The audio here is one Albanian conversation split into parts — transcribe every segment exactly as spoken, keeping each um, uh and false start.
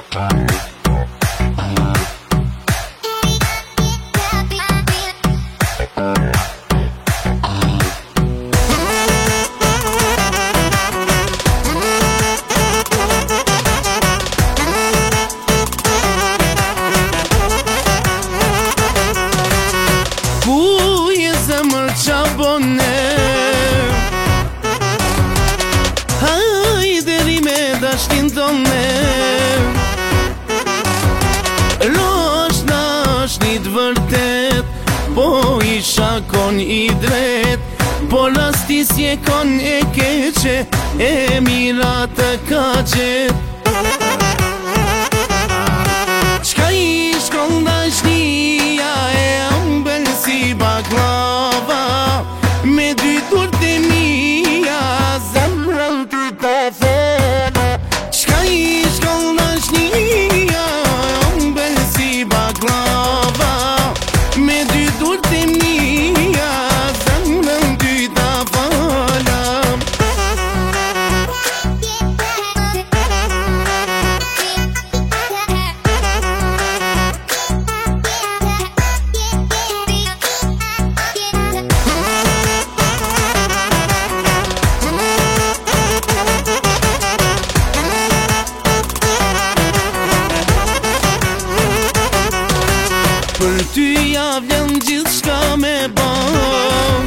Ku je zemër qa bone, hajderi me dashkin tone. Rosh dashnit vërtet, po isha kon i dret, po rastis je kon e keqe, e mira të kaqet. Qka ish kon dashnia e ambel si baklava, me dy durt e mija, zemrën ty të fena. Qka ish kon dashnia e ambel si baklava, me dy durt e mija, zemrën ty të fena. Për ty ja vjen gjithë shka me ban,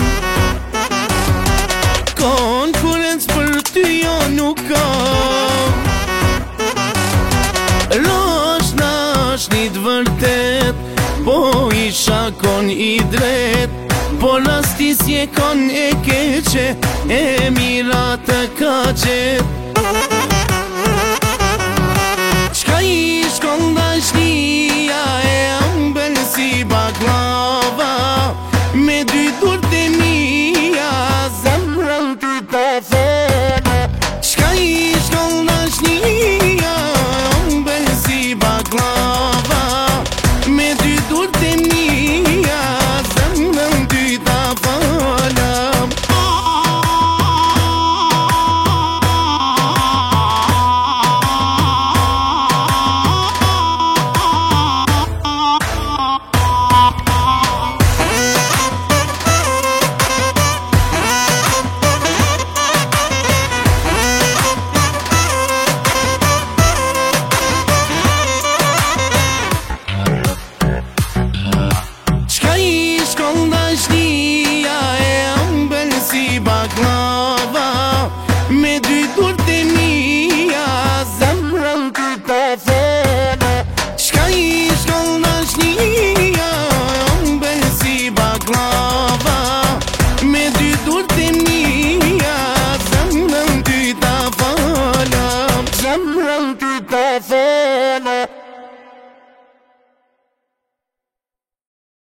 konkurencë për ty jo nuk ka. Rosh dashnit vërtet, po isha kon i dret, po rastis je kon e keqe, e mira të kaqet. Qka ish kon dashnia e ambel si baklava, me dy durt e mija, zemrën ty të fena. Qka ish kon dashnia e ambel si baklava, me dy durt e mija, zemrën ty të fena. Dashnia e ambel si baklava, me dy durt e mija, zemrën ty të fena. Qka ish kon dashnia e ambel si baklava, me dy durt e mija, zemrën ty të fena. Zemrën ty të fena.